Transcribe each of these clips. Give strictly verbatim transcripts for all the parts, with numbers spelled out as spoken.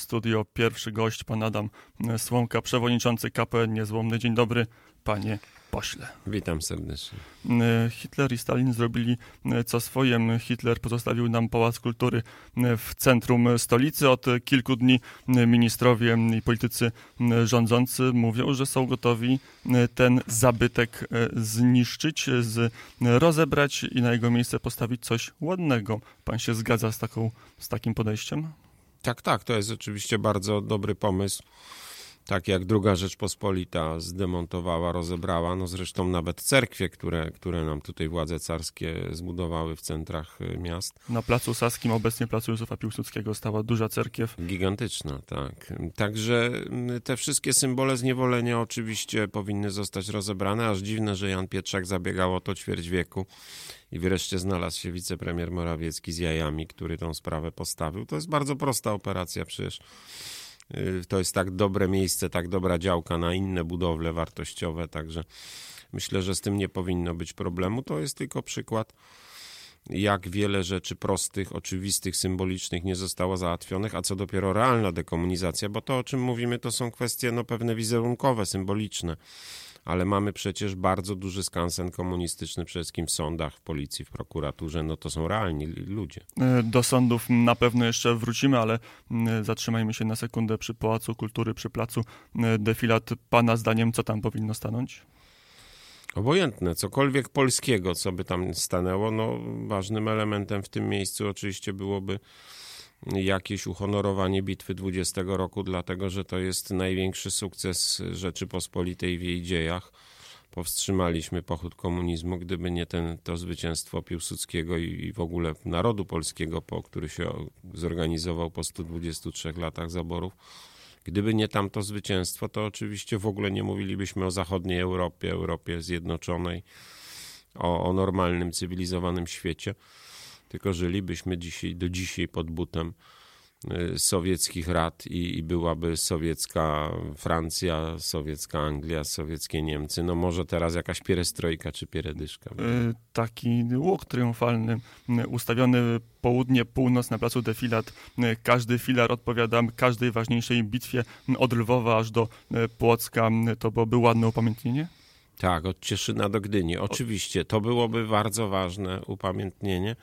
studio pierwszy gość, pan Adam Słomka, przewodniczący K P N Niezłomny. Dzień dobry, panie pośle. Witam serdecznie. Hitler i Stalin zrobili co swoje. Hitler pozostawił nam Pałac Kultury w centrum stolicy. Od kilku dni ministrowie i politycy rządzący mówią, że są gotowi ten zabytek zniszczyć, z, rozebrać i na jego miejsce postawić coś ładnego. Pan się zgadza z, taką, z takim podejściem? Tak, tak, to jest oczywiście bardzo dobry pomysł. Tak jak Druga Rzeczpospolita zdemontowała, rozebrała, no zresztą nawet cerkwie, które, które nam tutaj władze carskie zbudowały w centrach miast. Na Placu Saskim, obecnie Placu Józefa Piłsudskiego, stała duża cerkiew. Gigantyczna, tak. Także te wszystkie symbole zniewolenia oczywiście powinny zostać rozebrane, aż dziwne, że Jan Pietrzak zabiegał o to ćwierć wieku i wreszcie znalazł się wicepremier Morawiecki z jajami, który tą sprawę postawił. To jest bardzo prosta operacja przecież. To jest tak dobre miejsce, tak dobra działka na inne budowle wartościowe, także myślę, że z tym nie powinno być problemu. To jest tylko przykład, jak wiele rzeczy prostych, oczywistych, symbolicznych nie zostało załatwionych, a co dopiero realna dekomunizacja, bo to, o czym mówimy, to są kwestie no, pewne wizerunkowe, symboliczne. Ale mamy przecież bardzo duży skansen komunistyczny przede wszystkim w sądach, w policji, w prokuraturze. No to są realni ludzie. Do sądów na pewno jeszcze wrócimy, ale zatrzymajmy się na sekundę przy Pałacu Kultury, przy placu Defilat. Pana zdaniem co tam powinno stanąć? Obojętne, cokolwiek polskiego, co by tam stanęło. No, ważnym elementem w tym miejscu oczywiście byłoby jakieś uhonorowanie bitwy dwudziestego roku, dlatego że to jest największy sukces Rzeczypospolitej w jej dziejach. Powstrzymaliśmy pochód komunizmu. Gdyby nie ten, to zwycięstwo Piłsudskiego i w ogóle narodu polskiego, po który się zorganizował po stu dwudziestu trzech latach zaborów, gdyby nie tamto zwycięstwo, to oczywiście w ogóle nie mówilibyśmy o zachodniej Europie, Europie zjednoczonej, o, o normalnym, cywilizowanym świecie. Tylko żylibyśmy dzisiaj, do dzisiaj pod butem sowieckich rad i, i byłaby sowiecka Francja, sowiecka Anglia, sowieckie Niemcy. No może teraz jakaś pierestrojka czy pieredyszka. Taki łuk triumfalny ustawiony południe, północ na placu Defilat. Każdy filar odpowiada każdej ważniejszej bitwie od Lwowa aż do Płocka. To byłoby ładne upamiętnienie? Tak, od Cieszyna do Gdyni. Oczywiście, to byłoby bardzo ważne upamiętnienie.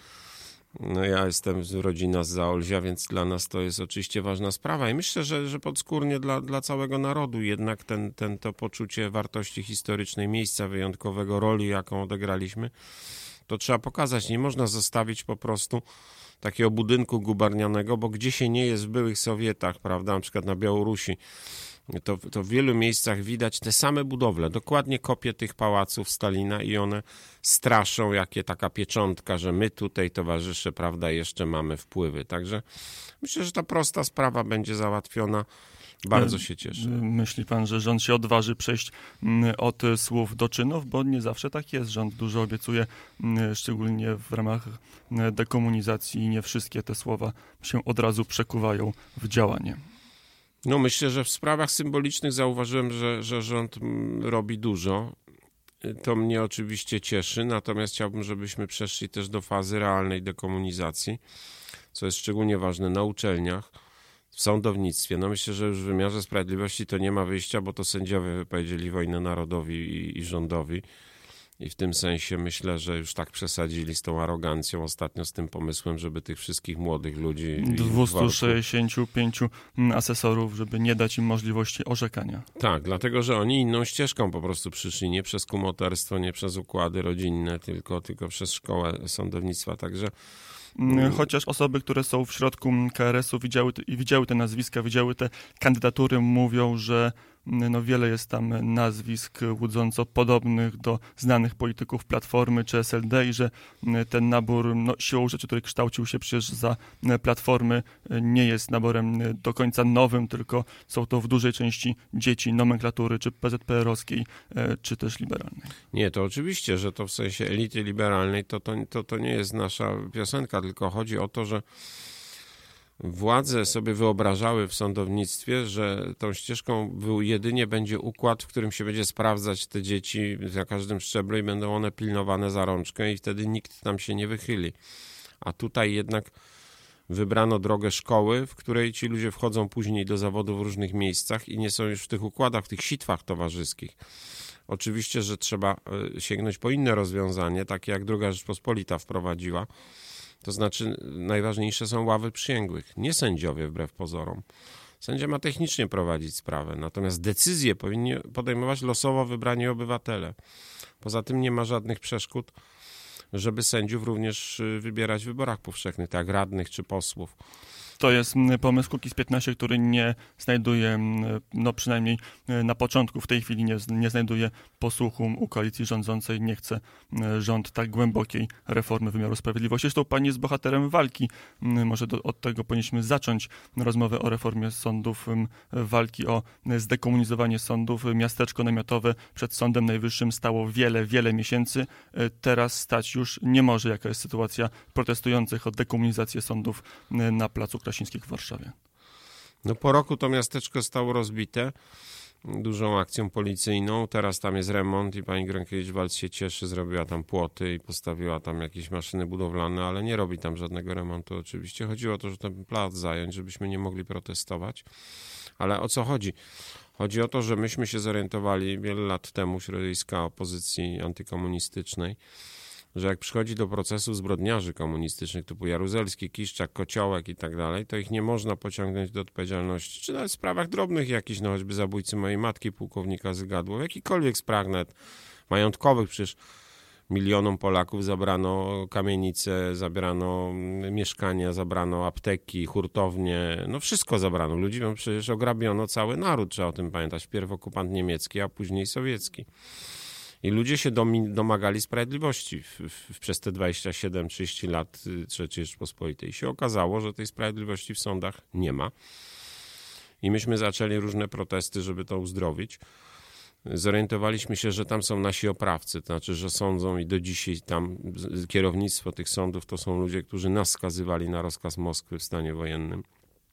No ja jestem z rodzina z Zaolzia, więc dla nas to jest oczywiście ważna sprawa i myślę, że, że podskórnie dla, dla całego narodu jednak ten, ten, to poczucie wartości historycznej, miejsca wyjątkowego, roli, jaką odegraliśmy, to trzeba pokazać. Nie można zostawić po prostu takiego budynku gubernianego, bo gdzie się nie jest w byłych Sowietach, prawda, na przykład na Białorusi, To, to w wielu miejscach widać te same budowle, dokładnie kopie tych pałaców Stalina i one straszą, jakie taka pieczątka, że my tutaj, towarzysze, prawda, jeszcze mamy wpływy. Także myślę, że ta prosta sprawa będzie załatwiona. Bardzo się cieszę. Myśli pan, że rząd się odważy przejść od słów do czynów? Bo nie zawsze tak jest. Rząd dużo obiecuje, szczególnie w ramach dekomunizacji i nie wszystkie te słowa się od razu przekuwają w działanie. No myślę, że w sprawach symbolicznych zauważyłem, że, że rząd robi dużo. To mnie oczywiście cieszy, natomiast chciałbym, żebyśmy przeszli też do fazy realnej dekomunizacji, co jest szczególnie ważne na uczelniach, w sądownictwie. No myślę, że już w wymiarze sprawiedliwości to nie ma wyjścia, bo to sędziowie wypowiedzieli wojnę narodowi i, i rządowi. I w tym sensie myślę, że już tak przesadzili z tą arogancją ostatnio, z tym pomysłem, żeby tych wszystkich młodych ludzi... dwieście sześćdziesiąt pięć asesorów, żeby nie dać im możliwości orzekania. Tak, dlatego, że oni inną ścieżką po prostu przyszli, nie przez kumoterstwo, nie przez układy rodzinne, tylko, tylko przez szkołę sądownictwa, także... Chociaż osoby, które są w środku K R S u widziały, widziały te nazwiska, widziały te kandydatury, mówią, że no wiele jest tam nazwisk łudząco podobnych do znanych polityków Platformy czy S L D i że ten nabór no, siłą rzeczy, który kształcił się przecież za Platformy, nie jest naborem do końca nowym, tylko są to w dużej części dzieci nomenklatury czy P Z P R-owskiej, czy też liberalnej. Nie, to oczywiście, że to w sensie elity liberalnej to, to, to, to nie jest nasza piosenka, tylko chodzi o to, że władze sobie wyobrażały w sądownictwie, że tą ścieżką jedynie będzie układ, w którym się będzie sprawdzać te dzieci na każdym szczeblu i będą one pilnowane za rączkę i wtedy nikt tam się nie wychyli. A tutaj jednak wybrano drogę szkoły, w której ci ludzie wchodzą później do zawodu w różnych miejscach i nie są już w tych układach, w tych sitwach towarzyskich. Oczywiście, że trzeba sięgnąć po inne rozwiązanie, takie jak Druga Rzeczpospolita wprowadziła. To znaczy najważniejsze są ławy przysięgłych, nie sędziowie wbrew pozorom. Sędzia ma technicznie prowadzić sprawę, natomiast decyzje powinni podejmować losowo wybrani obywatele. Poza tym nie ma żadnych przeszkód, żeby sędziów również wybierać w wyborach powszechnych, tak jak radnych czy posłów. To jest pomysł Kukiz piętnaście, który nie znajduje, no przynajmniej na początku, w tej chwili nie, nie znajduje posłuchu u koalicji rządzącej. Nie chce rząd tak głębokiej reformy wymiaru sprawiedliwości. Zresztą pani jest bohaterem walki. Może do, od tego powinniśmy zacząć rozmowę o reformie sądów, walki o zdekomunizowanie sądów. Miasteczko namiotowe przed Sądem Najwyższym stało wiele, wiele miesięcy. Teraz stać już nie może. Jaka jest sytuacja protestujących o dekomunizację sądów na Placu Krasińskich w Warszawie? No po roku to miasteczko zostało rozbite dużą akcją policyjną. Teraz tam jest remont i pani Gronkiewicz-Waltz się cieszy, zrobiła tam płoty i postawiła tam jakieś maszyny budowlane, ale nie robi tam żadnego remontu oczywiście. Chodziło o to, że ten plac zająć, żebyśmy nie mogli protestować. Ale o co chodzi? Chodzi o to, że myśmy się zorientowali wiele lat temu, środowiska opozycji antykomunistycznej, że jak przychodzi do procesu zbrodniarzy komunistycznych typu Jaruzelski, Kiszczak, Kociołek i tak dalej, to ich nie można pociągnąć do odpowiedzialności, czy nawet w sprawach drobnych jakichś, no choćby zabójcy mojej matki, pułkownika Zygadło, w jakichkolwiek sprawach nawet majątkowych, przecież milionom Polaków zabrano kamienice, zabrano mieszkania, zabrano apteki, hurtownie, no wszystko zabrano. Ludziom przecież ograbiono cały naród, trzeba o tym pamiętać, wpierw okupant niemiecki, a później sowiecki. I ludzie się domagali sprawiedliwości w, w, przez te dwadzieścia siedem trzydzieści lat trzeciej Rzeczpospolitej. I się okazało, że tej sprawiedliwości w sądach nie ma. I myśmy zaczęli różne protesty, żeby to uzdrowić. Zorientowaliśmy się, że tam są nasi oprawcy, to znaczy, że sądzą i do dzisiaj tam kierownictwo tych sądów to są ludzie, którzy nas skazywali na rozkaz Moskwy w stanie wojennym.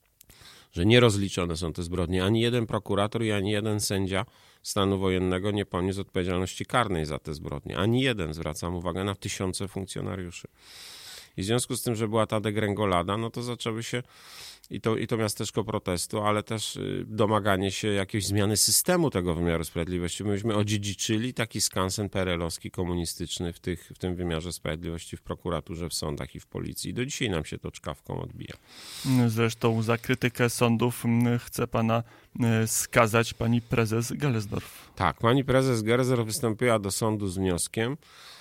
Że nierozliczone są te zbrodnie. Ani jeden prokurator i ani jeden sędzia stanu wojennego nie poniósł odpowiedzialności karnej za te zbrodnie. Ani jeden, zwracam uwagę na tysiące funkcjonariuszy. I w związku z tym, że była ta degrengolada, no to zaczęły się i to, i to miasteczko protestu, ale też domaganie się jakiejś zmiany systemu tego wymiaru sprawiedliwości. Myśmy odziedziczyli taki skansen P R L-owski, komunistyczny w, tych, w tym wymiarze sprawiedliwości w prokuraturze, w sądach i w policji. I do dzisiaj nam się to czkawką odbija. Zresztą za krytykę sądów chce pana skazać pani prezes Gelesdorf. Tak, pani prezes Gelesdorf wystąpiła do sądu z wnioskiem,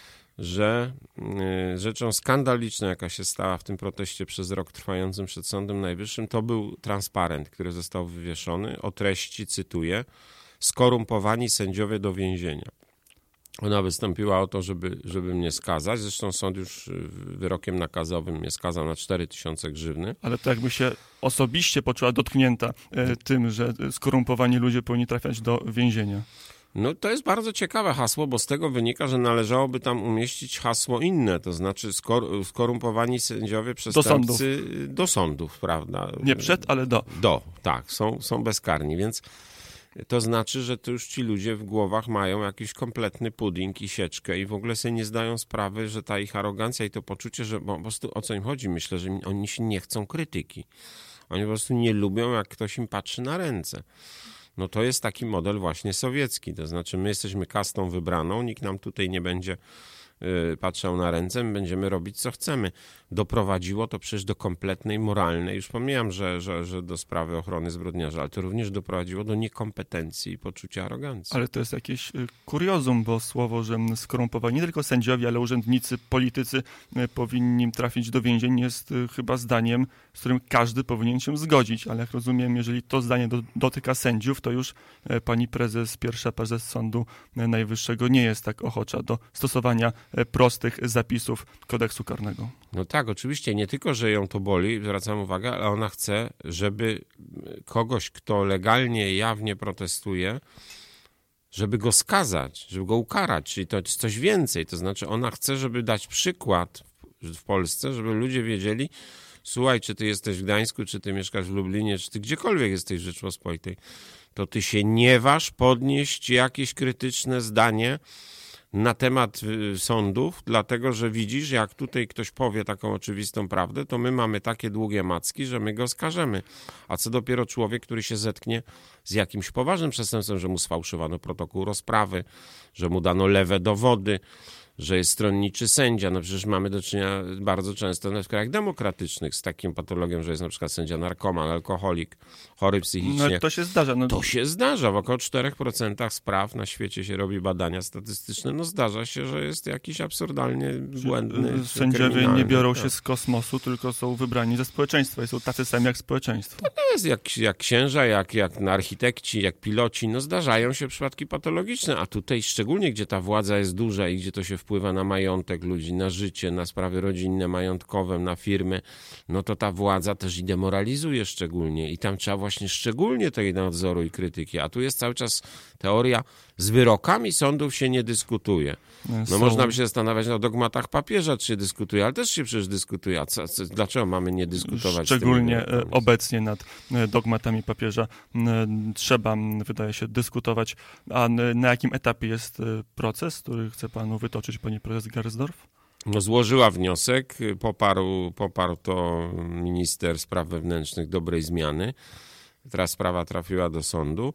że rzeczą skandaliczną, jaka się stała w tym proteście przez rok trwającym przed Sądem Najwyższym, to był transparent, który został wywieszony o treści, cytuję, skorumpowani sędziowie do więzienia. Ona wystąpiła o to, żeby, żeby mnie skazać. Zresztą sąd już wyrokiem nakazowym mnie skazał na cztery tysiące grzywny. Ale to jakby się osobiście poczuła dotknięta e, tym, że skorumpowani ludzie powinni trafiać do więzienia. No to jest bardzo ciekawe hasło, bo z tego wynika, że należałoby tam umieścić hasło inne, to znaczy skor- skorumpowani sędziowie, przestępcy do sądów. do sądów, prawda? Nie przed, ale do. Do, tak, są, są bezkarni, więc to znaczy, że to już ci ludzie w głowach mają jakiś kompletny pudding i sieczkę i w ogóle sobie nie zdają sprawy, że ta ich arogancja i to poczucie, że po prostu o co im chodzi, myślę, że oni się nie chcą krytyki. Oni po prostu nie lubią, jak ktoś im patrzy na ręce. No to jest taki model właśnie sowiecki, to znaczy my jesteśmy kastą wybraną, nikt nam tutaj nie będzie y, patrzał na ręce, my będziemy robić co chcemy. Doprowadziło to przecież do kompletnej moralnej, już pomijam, że, że, że do sprawy ochrony zbrodniarza, ale to również doprowadziło do niekompetencji i poczucia arogancji. Ale to jest jakieś kuriozum, bo słowo, że skorumpowani nie tylko sędziowie, ale urzędnicy, politycy powinni trafić do więzień jest chyba zdaniem, z którym każdy powinien się zgodzić, ale jak rozumiem, jeżeli to zdanie do, dotyka sędziów, to już pani prezes, pierwsza prezes Sądu Najwyższego nie jest tak ochocza do stosowania prostych zapisów kodeksu karnego. No tak, oczywiście, nie tylko, że ją to boli, zwracam uwagę, ale ona chce, żeby kogoś, kto legalnie, jawnie protestuje, żeby go skazać, żeby go ukarać, czyli to jest coś więcej, to znaczy ona chce, żeby dać przykład w Polsce, żeby ludzie wiedzieli, słuchaj, czy ty jesteś w Gdańsku, czy ty mieszkasz w Lublinie, czy ty gdziekolwiek jesteś w Rzeczpospolitej, to ty się nie waż podnieść jakieś krytyczne zdanie na temat sądów, dlatego że widzisz, jak tutaj ktoś powie taką oczywistą prawdę, to my mamy takie długie macki, że my go skażemy. A co dopiero człowiek, który się zetknie z jakimś poważnym przestępstwem, że mu sfałszowano protokół rozprawy, że mu dano lewe dowody, że jest stronniczy sędzia. No przecież mamy do czynienia bardzo często w krajach demokratycznych z takim patologią, że jest na przykład sędzia narkoman, alkoholik, chory psychicznie. No to się zdarza. No. To się zdarza. W około cztery procent spraw na świecie się robi badania statystyczne. No zdarza się, że jest jakiś absurdalnie błędny. Sędziowie nie biorą się z kosmosu, tylko są wybrani ze społeczeństwa i są tacy sami jak społeczeństwo. To jest jak, jak księża, jak, jak architekci, jak piloci. No zdarzają się przypadki patologiczne, a tutaj szczególnie, gdzie ta władza jest duża i gdzie to się wpływa na majątek ludzi, na życie, na sprawy rodzinne, majątkowe, na firmy, no to ta władza też i demoralizuje szczególnie i tam trzeba właśnie szczególnie tej nadzoru i krytyki, a tu jest cały czas teoria, z wyrokami sądów się nie dyskutuje. No Są... można by się zastanawiać o dogmatach papieża, czy się dyskutuje, ale też się przecież dyskutuje, a co, co, dlaczego mamy nie dyskutować? Szczególnie obecnie nad dogmatami papieża trzeba, wydaje się, dyskutować. A na jakim etapie jest proces, który chce panu wytoczyć pani prezes Gersdorf? No złożyła wniosek, poparł, poparł to minister spraw wewnętrznych Dobrej Zmiany. Teraz sprawa trafiła do sądu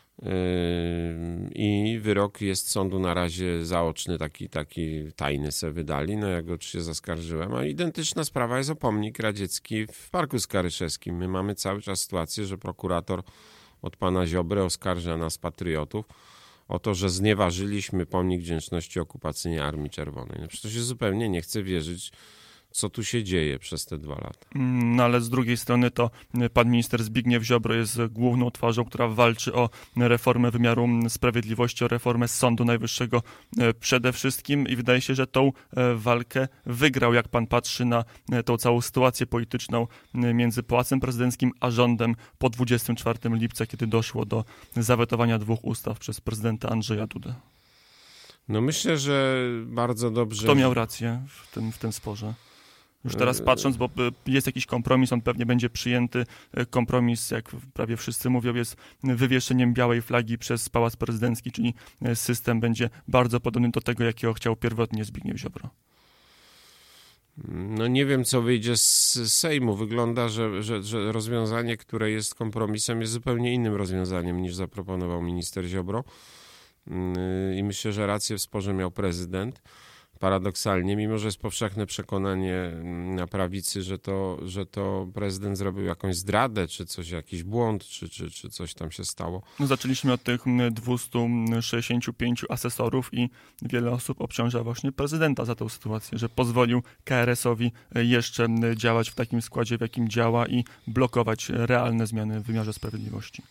i wyrok jest sądu na razie zaoczny, taki, taki tajny se wydali. No ja go oczywiście zaskarżyłem, a identyczna sprawa jest o pomnik radziecki w Parku Skaryszewskim. My mamy cały czas sytuację, że prokurator od pana Ziobry oskarża nas, patriotów, o to, że znieważyliśmy pomnik wdzięczności okupacyjnej Armii Czerwonej. No przecież to się zupełnie nie chce wierzyć, co tu się dzieje przez te dwa lata. No ale z drugiej strony to pan minister Zbigniew Ziobro jest główną twarzą, która walczy o reformę wymiaru sprawiedliwości, o reformę Sądu Najwyższego przede wszystkim i wydaje się, że tą walkę wygrał, jak pan patrzy na tą całą sytuację polityczną między Pałacem Prezydenckim a rządem po dwudziestego czwartego lipca, kiedy doszło do zawetowania dwóch ustaw przez prezydenta Andrzeja Dudę. No myślę, że bardzo dobrze... Kto miał rację w tym, w tym sporze? Już teraz patrząc, bo jest jakiś kompromis, on pewnie będzie przyjęty. Kompromis, jak prawie wszyscy mówią, jest wywieszeniem białej flagi przez Pałac Prezydencki, czyli system będzie bardzo podobny do tego, jakiego chciał pierwotnie Zbigniew Ziobro. No nie wiem, co wyjdzie z Sejmu. Wygląda, że, że, że rozwiązanie, które jest kompromisem, jest zupełnie innym rozwiązaniem, niż zaproponował minister Ziobro. I myślę, że rację w sporze miał prezydent. Paradoksalnie, mimo że jest powszechne przekonanie na prawicy, że to, że to prezydent zrobił jakąś zdradę, czy coś, jakiś błąd, czy, czy, czy coś tam się stało. No zaczęliśmy od tych dwustu sześćdziesięciu pięciu asesorów i wiele osób obciąża właśnie prezydenta za tę sytuację, że pozwolił K R S-owi jeszcze działać w takim składzie, w jakim działa i blokować realne zmiany w wymiarze sprawiedliwości.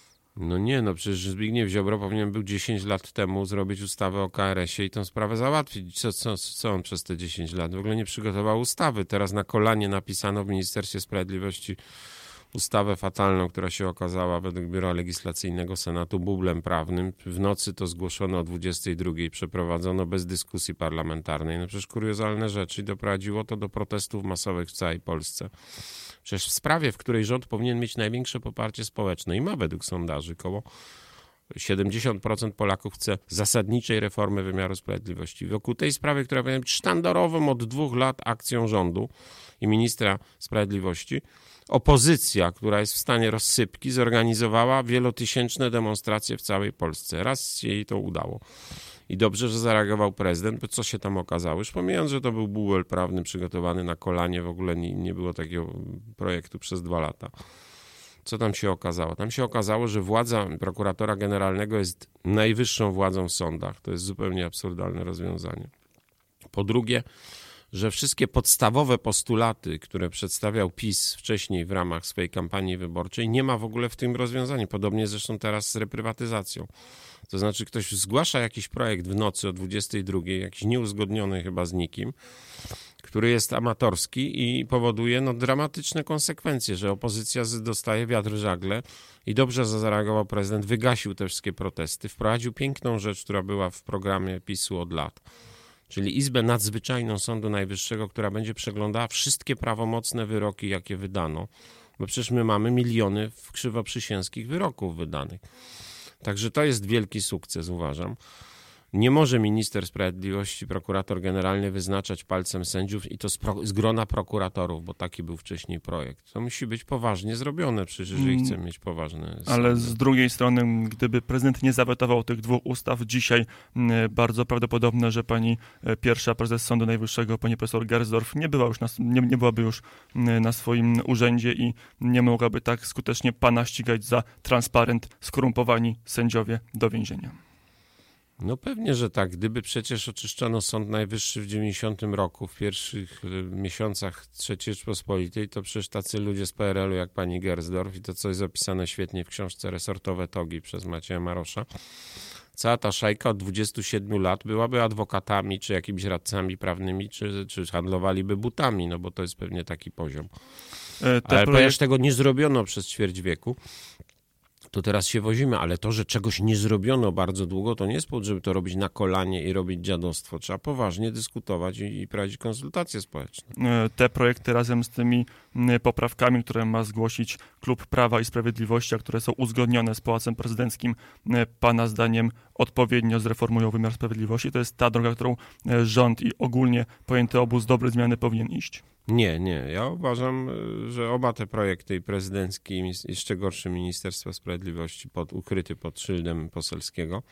No nie, no przecież Zbigniew Ziobro powinien był dziesięć lat temu zrobić ustawę o K R S-ie i tę sprawę załatwić. Co, co, co on przez te dziesięć lat? W ogóle nie przygotował ustawy. Teraz na kolanie napisano w Ministerstwie Sprawiedliwości ustawę fatalną, która się okazała według Biura Legislacyjnego Senatu bublem prawnym. W nocy to zgłoszono o dwudziestej drugiej, przeprowadzono bez dyskusji parlamentarnej. No przecież kuriozalne rzeczy i doprowadziło to do protestów masowych w całej Polsce. Przecież w sprawie, w której rząd powinien mieć największe poparcie społeczne i ma według sondaży koło siedemdziesiąt procent Polaków chce zasadniczej reformy wymiaru sprawiedliwości. Wokół tej sprawy, która powinna być sztandarową od dwóch lat akcją rządu i ministra sprawiedliwości, opozycja, która jest w stanie rozsypki, zorganizowała wielotysięczne demonstracje w całej Polsce. Raz się jej to udało. I dobrze, że zareagował prezydent, bo co się tam okazało? Już pomijając, że to był bubel prawny przygotowany na kolanie, w ogóle nie, nie było takiego projektu przez dwa lata. Co tam się okazało? Tam się okazało, że władza prokuratora generalnego jest najwyższą władzą w sądach. To jest zupełnie absurdalne rozwiązanie. Po drugie, że wszystkie podstawowe postulaty, które przedstawiał PiS wcześniej w ramach swojej kampanii wyborczej, nie ma w ogóle w tym rozwiązaniu. Podobnie zresztą teraz z reprywatyzacją. To znaczy ktoś zgłasza jakiś projekt w nocy o dwudziestej drugiej, jakiś nieuzgodniony chyba z nikim, który jest amatorski i powoduje no, dramatyczne konsekwencje, że opozycja dostaje wiatr w żagle i dobrze zareagował prezydent, wygasił te wszystkie protesty, wprowadził piękną rzecz, która była w programie PiSu od lat, czyli Izbę Nadzwyczajną Sądu Najwyższego, która będzie przeglądała wszystkie prawomocne wyroki, jakie wydano, bo przecież my mamy miliony krzywoprzysięskich wyroków wydanych. Także to jest wielki sukces, uważam. Nie może minister sprawiedliwości, prokurator generalny wyznaczać palcem sędziów i to z, pro, z grona prokuratorów, bo taki był wcześniej projekt. To musi być poważnie zrobione, przecież jeżeli chcemy mieć poważne sądy. Ale z drugiej strony, gdyby prezydent nie zawetował tych dwóch ustaw, dzisiaj bardzo prawdopodobne, że pani pierwsza prezes Sądu Najwyższego, pani profesor Gersdorf, nie, była już na, nie, nie byłaby już na swoim urzędzie i nie mogłaby tak skutecznie pana ścigać za transparent, skorumpowani sędziowie do więzienia. No pewnie, że tak. Gdyby przecież oczyszczono Sąd Najwyższy w dziewięćdziesiątym roku, w pierwszych miesiącach trzeciej Rzeczpospolitej, to przecież tacy ludzie z P R L-u jak pani Gersdorf i to, co jest zapisane świetnie w książce Resortowe Togi przez Macieja Marosza, cała ta szajka od dwudziestu siedmiu lat byłaby adwokatami, czy jakimiś radcami prawnymi, czy, czy handlowaliby butami, no bo to jest pewnie taki poziom. Te ale projekt... ponieważ tego nie zrobiono przez ćwierć wieku, to teraz się wozimy, ale to, że czegoś nie zrobiono bardzo długo, to nie jest powód, żeby to robić na kolanie i robić dziadostwo. Trzeba poważnie dyskutować i, i prowadzić konsultacje społeczne. Te projekty razem z tymi poprawkami, które ma zgłosić Klub Prawa i Sprawiedliwości, a które są uzgodnione z Pałacem Prezydenckim, pana zdaniem odpowiednio zreformują wymiar sprawiedliwości. To jest ta droga, którą rząd i ogólnie pojęty obóz dobrej zmiany powinien iść. Nie, nie. Ja uważam, że oba te projekty, i prezydencki, i jeszcze gorszy Ministerstwa Sprawiedliwości, pod, ukryty pod szyldem poselskiego,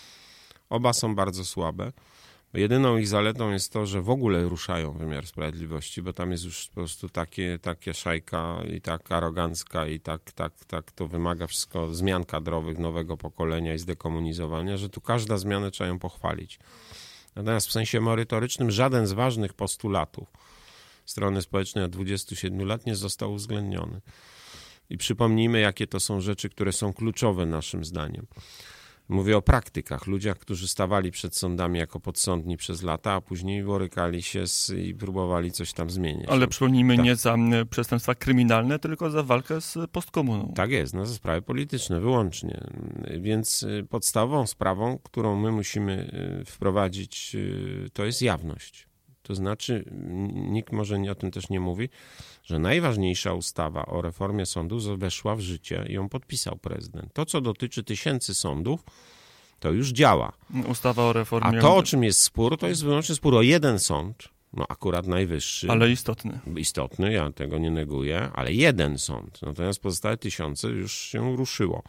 oba są bardzo słabe. Jedyną ich zaletą jest to, że w ogóle ruszają wymiar sprawiedliwości, bo tam jest już po prostu takie, takie szajka i tak arogancka i tak, tak, tak to wymaga wszystko zmian kadrowych nowego pokolenia i zdekomunizowania, że tu każda zmiana trzeba ją pochwalić. Natomiast w sensie merytorycznym żaden z ważnych postulatów strony społecznej od dwudziestu siedmiu lat nie został uwzględniony. I przypomnijmy, jakie to są rzeczy, które są kluczowe naszym zdaniem. Mówię o praktykach, ludziach, którzy stawali przed sądami jako podsądni przez lata, a później borykali się z, i próbowali coś tam zmienić. Ale przypomnijmy, tak. Nie za przestępstwa kryminalne, tylko za walkę z postkomuną. Tak jest, no za sprawy polityczne wyłącznie. Więc podstawową sprawą, którą my musimy wprowadzić, to jest jawność. To znaczy, nikt może o tym też nie mówi, że najważniejsza ustawa o reformie sądów weszła w życie i ją podpisał prezydent. To, co dotyczy tysięcy sądów, to już działa. Ustawa o reformie... A to, o czym jest spór, to jest wyłącznie spór o jeden sąd, no akurat najwyższy. Ale istotny. Istotny, ja tego nie neguję, ale jeden sąd. Natomiast pozostałe tysiące już się ruszyło.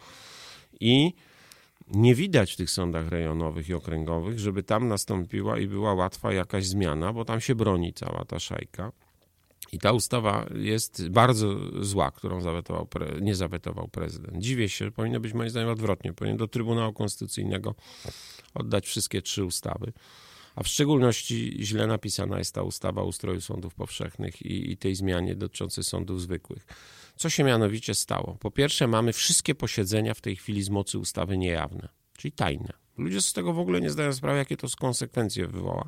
I nie widać w tych sądach rejonowych i okręgowych, żeby tam nastąpiła i była łatwa jakaś zmiana, bo tam się broni cała ta szajka. I ta ustawa jest bardzo zła, którą zawetował, nie zawetował prezydent. Dziwię się, powinno być moim zdaniem odwrotnie. Powinien do Trybunału Konstytucyjnego oddać wszystkie trzy ustawy. A w szczególności źle napisana jest ta ustawa o ustroju sądów powszechnych i, i tej zmianie dotyczącej sądów zwykłych. Co się mianowicie stało? Po pierwsze, mamy wszystkie posiedzenia w tej chwili z mocy ustawy niejawne, czyli tajne. Ludzie z tego w ogóle nie zdają sprawy, jakie to konsekwencje wywoła.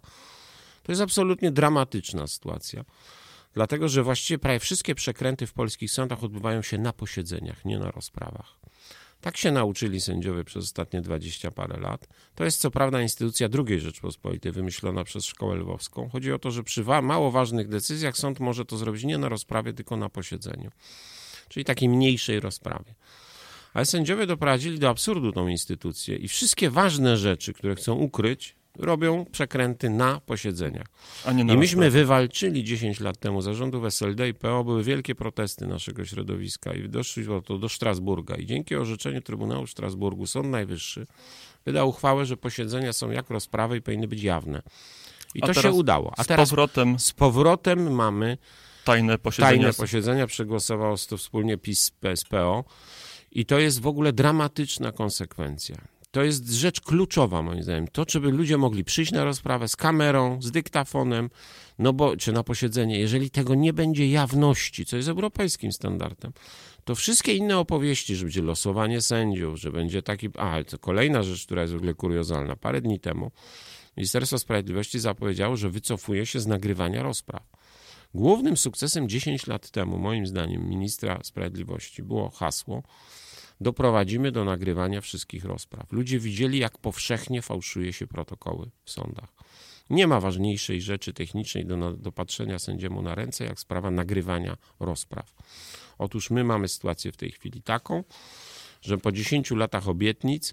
To jest absolutnie dramatyczna sytuacja, dlatego że właściwie prawie wszystkie przekręty w polskich sądach odbywają się na posiedzeniach, nie na rozprawach. Tak się nauczyli sędziowie przez ostatnie dwadzieścia parę lat. To jest co prawda instytucja drugiej Rzeczpospolitej, wymyślona przez Szkołę Lwowską. Chodzi o to, że przy wa- mało ważnych decyzjach sąd może to zrobić nie na rozprawie, tylko na posiedzeniu. Czyli takiej mniejszej rozprawie. Ale sędziowie doprowadzili do absurdu tą instytucję i wszystkie ważne rzeczy, które chcą ukryć, robią przekręty na posiedzeniach. A nie na I myśmy rozprawie. wywalczyli dziesięć lat temu zarządów S L D i P O, były wielkie protesty naszego środowiska i doszli to do Strasburga. I dzięki orzeczeniu Trybunału w Strasburgu Sąd Najwyższy wydał uchwałę, że posiedzenia są jak rozprawy i powinny być jawne. I A to się teraz udało. A z teraz powrotem z powrotem mamy tajne posiedzenia. tajne posiedzenia. Przegłosowało to wspólnie PiS z P O. I to jest w ogóle dramatyczna konsekwencja. To jest rzecz kluczowa moim zdaniem. To, żeby ludzie mogli przyjść na rozprawę z kamerą, z dyktafonem, no bo, czy na posiedzenie. Jeżeli tego nie będzie jawności, co jest europejskim standardem, to wszystkie inne opowieści, że będzie losowanie sędziów, że będzie taki... A, to kolejna rzecz, która jest w ogóle kuriozalna. Parę dni temu Ministerstwo Sprawiedliwości zapowiedziało, że wycofuje się z nagrywania rozpraw. Głównym sukcesem dziesięć lat temu, moim zdaniem, ministra sprawiedliwości było hasło: doprowadzimy do nagrywania wszystkich rozpraw. Ludzie widzieli, jak powszechnie fałszuje się protokoły w sądach. Nie ma ważniejszej rzeczy technicznej do, do patrzenia sędziemu na ręce, jak sprawa nagrywania rozpraw. Otóż my mamy sytuację w tej chwili taką, że po dziesięciu latach obietnic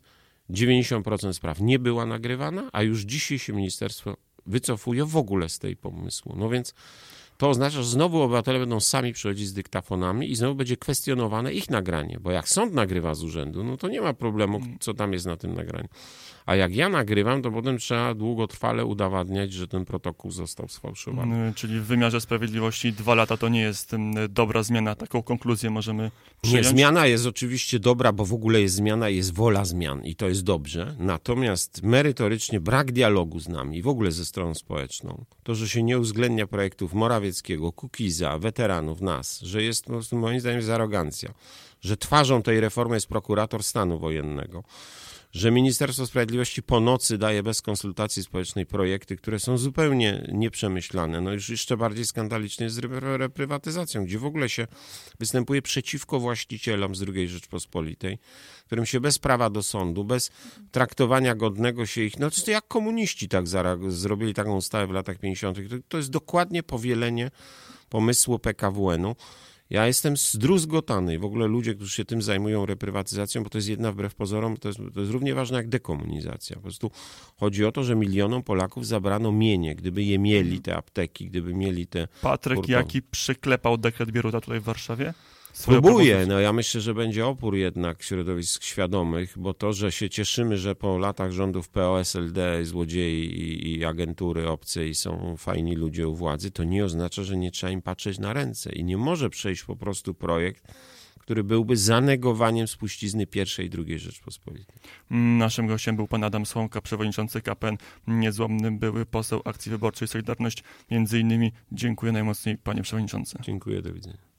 dziewięćdziesiąt procent spraw nie była nagrywana, a już dzisiaj się ministerstwo wycofuje w ogóle z tej pomysłu. No więc to oznacza, że znowu obywatele będą sami przychodzić z dyktafonami i znowu będzie kwestionowane ich nagranie, bo jak sąd nagrywa z urzędu, no to nie ma problemu, co tam jest na tym nagraniu. A jak ja nagrywam, to potem trzeba długotrwale udowadniać, że ten protokół został sfałszowany. Czyli w wymiarze sprawiedliwości dwa lata to nie jest dobra zmiana. Taką konkluzję możemy przyjąć. Nie, zmiana jest oczywiście dobra, bo w ogóle jest zmiana i jest wola zmian i to jest dobrze. Natomiast merytorycznie brak dialogu z nami, w ogóle ze stroną społeczną, to, że się nie uwzględnia projektów Morawieckiego, Kukiza, weteranów, nas, że jest po prostu moim zdaniem jest arogancja, że twarzą tej reformy jest prokurator stanu wojennego, że Ministerstwo Sprawiedliwości po nocy daje bez konsultacji społecznej projekty, które są zupełnie nieprzemyślane. No już jeszcze bardziej skandalicznie jest z reprywatyzacją, gdzie w ogóle się występuje przeciwko właścicielom z drugiej Rzeczpospolitej, którym się bez prawa do sądu, bez traktowania godnego się ich, no to jak komuniści tak zareag- zrobili taką ustawę w latach pięćdziesiątych. To, to jest dokładnie powielenie pomysłu P K W N-u. Ja jestem zdruzgotany i w ogóle ludzie, którzy się tym zajmują reprywatyzacją, bo to jest jedna wbrew pozorom, to jest, to jest równie ważne jak dekomunizacja. Po prostu chodzi o to, że milionom Polaków zabrano mienie, gdyby je mieli, te apteki, gdyby mieli te... Patryk hurtownie. Jaki przyklepał dekret Bieruta tutaj w Warszawie? Próbuję, no ja myślę, że będzie opór jednak środowisk świadomych, bo to, że się cieszymy, że po latach rządów P O, S L D, złodziei i, i agentury obce i są fajni ludzie u władzy, to nie oznacza, że nie trzeba im patrzeć na ręce i nie może przejść po prostu projekt, który byłby zanegowaniem spuścizny pierwszej i drugiej Rzeczpospolitej. Naszym gościem był pan Adam Słomka, przewodniczący K P N, niezłomny były poseł Akcji Wyborczej Solidarność. Między innymi dziękuję najmocniej, panie przewodniczący. Dziękuję, do widzenia.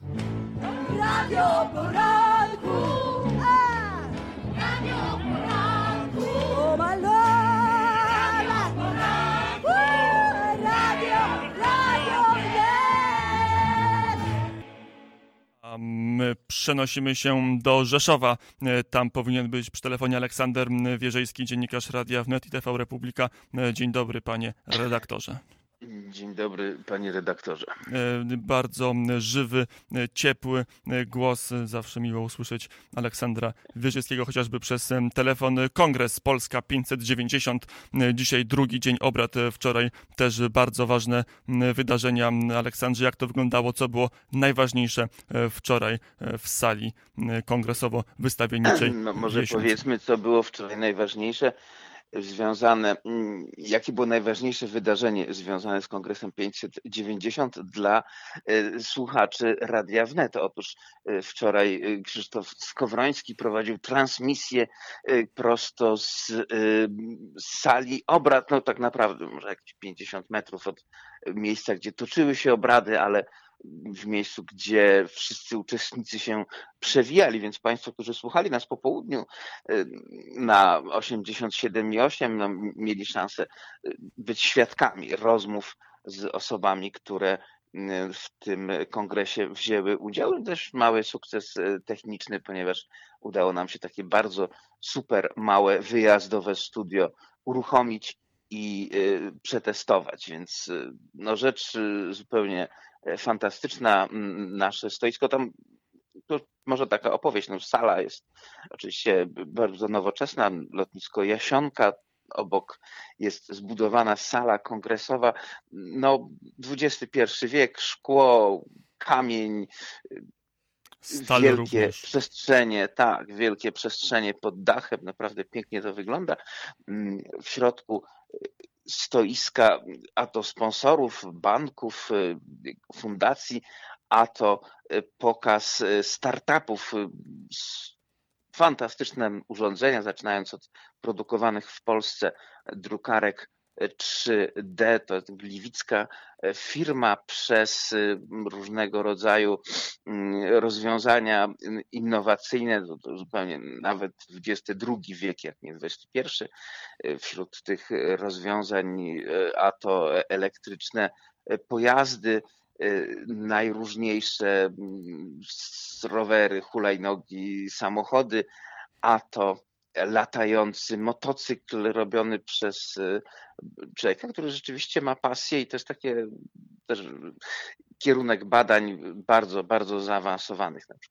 Radio Poranku, a! Radio Poranku, o my love! Radio Poranku, Radio, Radio Net! A my przenosimy się do Rzeszowa. Tam powinien być przy telefonie Aleksander Wierzejski, dziennikarz Radia Wnet i T V Republika. Dzień dobry, panie redaktorze. Dzień dobry, panie redaktorze. Bardzo żywy, ciepły głos. Zawsze miło usłyszeć Aleksandra Wierzejskiego, chociażby przez telefon. Kongres Polska pięćset dziewięćdziesiąt. Dzisiaj drugi dzień obrad. Wczoraj też bardzo ważne wydarzenia. Aleksandrze, jak to wyglądało? Co było najważniejsze wczoraj w sali kongresowo-wystawienniczej? No, może Jesiąc? powiedzmy, co było wczoraj najważniejsze. Związane, jakie było najważniejsze wydarzenie związane z Kongresem pięćset dziewięćdziesiąt dla słuchaczy Radia Wnet. Otóż wczoraj Krzysztof Skowroński prowadził transmisję prosto z, z sali obrad, no tak naprawdę może jakieś pięćdziesiąt metrów od miejsca, gdzie toczyły się obrady, ale w miejscu, gdzie wszyscy uczestnicy się przewijali, więc Państwo, którzy słuchali nas po południu na osiemdziesiąt siedem i osiem, no, mieli szansę być świadkami rozmów z osobami, które w tym kongresie wzięły udział. Też mały sukces techniczny, ponieważ udało nam się takie bardzo super małe wyjazdowe studio uruchomić i przetestować, więc no, rzecz zupełnie fantastyczna. Nasze stoisko tam, to może taka opowieść, no sala jest oczywiście bardzo nowoczesna, lotnisko Jasionka, obok jest zbudowana sala kongresowa, no dwudziesty pierwszy wiek, szkło, kamień, Stal wielkie również. przestrzenie, tak, wielkie przestrzenie pod dachem, naprawdę pięknie to wygląda. W środku stoiska, a to sponsorów, banków, fundacji, a to pokaz startupów, fantastyczne urządzenia, zaczynając od produkowanych w Polsce drukarek trzy D, to jest gliwicka firma, przez różnego rodzaju rozwiązania innowacyjne, to, to zupełnie nawet dwudziesty drugi wiek, jak nie dwudziesty pierwszy. Wśród tych rozwiązań, a to elektryczne pojazdy, najróżniejsze rowery, hulajnogi, samochody, a to latający motocykl robiony przez człowieka, który rzeczywiście ma pasję i to jest takie też kierunek badań bardzo, bardzo zaawansowanych, na przykład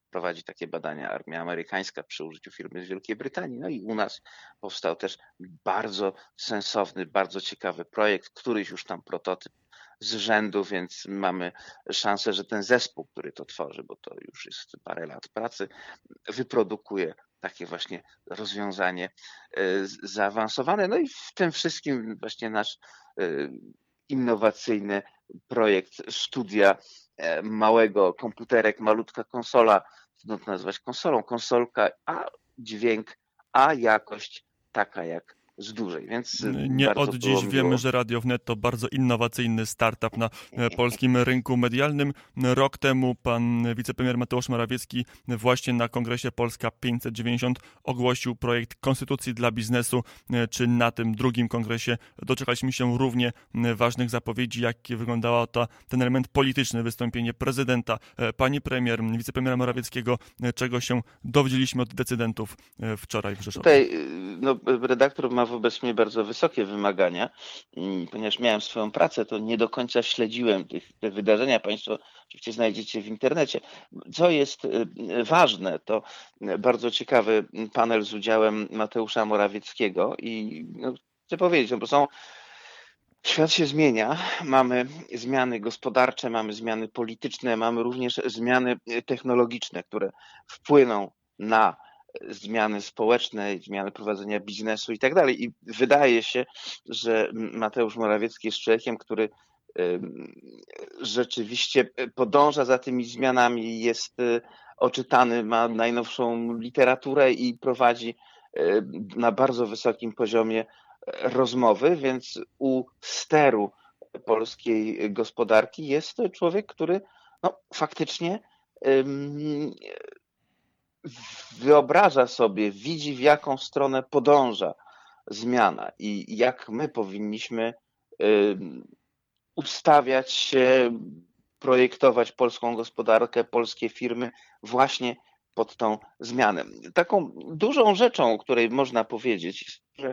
prowadzi takie badania armia amerykańska przy użyciu firmy z Wielkiej Brytanii. No i u nas powstał też bardzo sensowny, bardzo ciekawy projekt, któryś już tam prototyp z rzędu, więc mamy szansę, że ten zespół, który to tworzy, bo to już jest parę lat pracy, wyprodukuje takie właśnie rozwiązanie zaawansowane. No i w tym wszystkim właśnie nasz innowacyjny projekt studia małego komputerek, malutka konsola, trudno to nazwać konsolą, konsolka, a dźwięk, a jakość taka jak z dużej, więc nie od dziś miło. wiemy, że Radio Wnet to bardzo innowacyjny startup na polskim rynku medialnym. Rok temu pan wicepremier Mateusz Morawiecki właśnie na kongresie Polska pięćset dziewięćdziesiąt ogłosił projekt Konstytucji dla biznesu. Czy na tym drugim kongresie doczekaliśmy się równie ważnych zapowiedzi, jak wyglądał ta, ten element polityczny, wystąpienie prezydenta, pani premier, wicepremiera Morawieckiego, czego się dowiedzieliśmy od decydentów wczoraj w Rzeszowie? Tutaj no, redaktor ma wobec mnie bardzo wysokie wymagania, ponieważ miałem swoją pracę, to nie do końca śledziłem tych, te wydarzenia. Państwo oczywiście znajdziecie w internecie. Co jest ważne, to bardzo ciekawy panel z udziałem Mateusza Morawieckiego i no, chcę powiedzieć, no, bo są świat się zmienia, mamy zmiany gospodarcze, mamy zmiany polityczne, mamy również zmiany technologiczne, które wpłyną na zmiany społeczne, zmiany prowadzenia biznesu i tak dalej. I wydaje się, że Mateusz Morawiecki jest człowiekiem, który rzeczywiście podąża za tymi zmianami, jest oczytany, ma najnowszą literaturę i prowadzi na bardzo wysokim poziomie rozmowy, więc u steru polskiej gospodarki jest to człowiek, który no, faktycznie wyobraża sobie, widzi, w jaką stronę podąża zmiana i jak my powinniśmy ustawiać się, projektować polską gospodarkę, polskie firmy właśnie pod tą zmianę. Taką dużą rzeczą, o której można powiedzieć, jest, że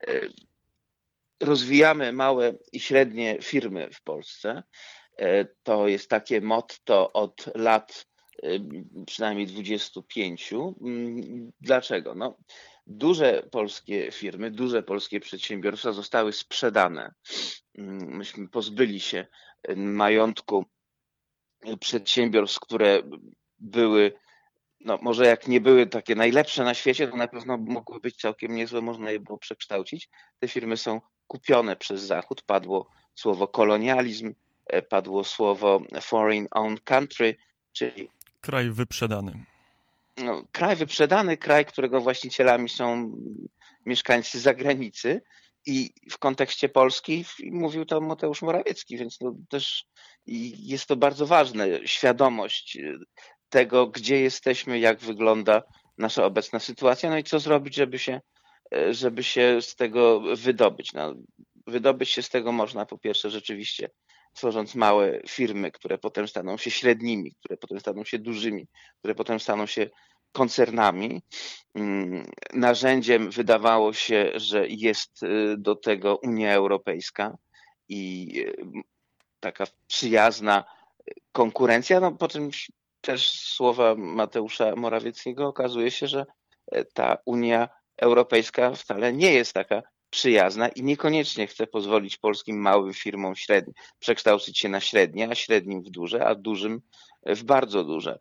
rozwijamy małe i średnie firmy w Polsce. To jest takie motto od lat przynajmniej dwudziestu pięciu. Dlaczego? No, duże polskie firmy, duże polskie przedsiębiorstwa zostały sprzedane. Myśmy pozbyli się majątku przedsiębiorstw, które były, no może jak nie były takie najlepsze na świecie, to na pewno mogły być całkiem niezłe, można je było przekształcić. Te firmy są kupione przez Zachód. Padło słowo kolonializm, padło słowo foreign owned country, czyli kraj wyprzedany. No, kraj wyprzedany, kraj, którego właścicielami są mieszkańcy z zagranicy i w kontekście Polski mówił to Mateusz Morawiecki, więc no też jest to bardzo ważne, świadomość tego, gdzie jesteśmy, jak wygląda nasza obecna sytuacja, no i co zrobić, żeby się, żeby się z tego wydobyć. No, wydobyć się z tego można po pierwsze rzeczywiście tworząc małe firmy, które potem staną się średnimi, które potem staną się dużymi, które potem staną się koncernami. Narzędziem wydawało się, że jest do tego Unia Europejska i taka przyjazna konkurencja. No potem też słowa Mateusza Morawieckiego okazuje się, że ta Unia Europejska wcale nie jest taka przyjazna i niekoniecznie chce pozwolić polskim małym firmom średnim przekształcić się na średnie, a średnim w duże, a dużym w bardzo duże.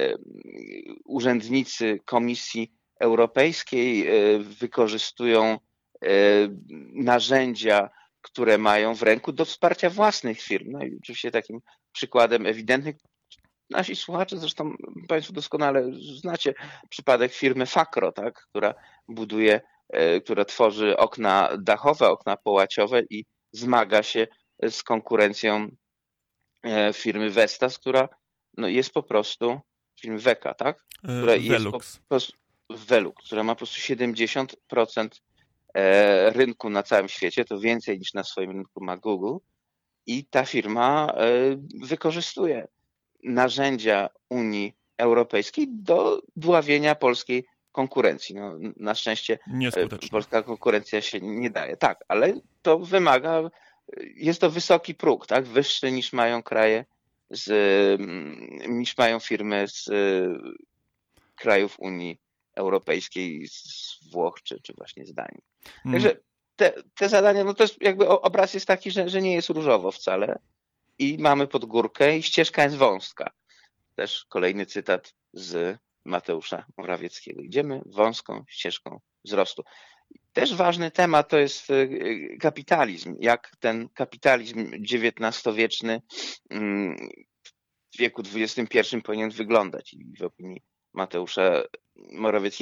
Urzędnicy Komisji Europejskiej wykorzystują narzędzia, które mają w ręku do wsparcia własnych firm. No i oczywiście takim przykładem ewidentnym, nasi słuchacze, zresztą Państwo doskonale znacie przypadek firmy Fakro, tak, która buduje, która tworzy okna dachowe, okna połaciowe i zmaga się z konkurencją firmy Vestas, która no, jest po prostu, firmy Weka, tak? Która jest po prostu, Velux, która ma po prostu siedemdziesiąt procent rynku na całym świecie, to więcej niż na swoim rynku ma Google i ta firma wykorzystuje narzędzia Unii Europejskiej do dławienia polskiej konkurencji. No, na szczęście polska konkurencja się nie daje. Tak, ale to wymaga, jest to wysoki próg, tak, wyższy niż mają kraje, z, niż mają firmy z krajów Unii Europejskiej, z Włoch czy, czy właśnie z Danii. Także te, te zadania, no to jest jakby obraz jest taki, że, że nie jest różowo wcale i mamy pod górkę i ścieżka jest wąska. Też kolejny cytat z Mateusza Morawieckiego. Idziemy wąską ścieżką wzrostu. Też ważny temat to jest kapitalizm. Jak ten kapitalizm dziewiętnastowieczny w wieku dwudziestym pierwszym powinien wyglądać. I w opinii Mateusza Morawieckiego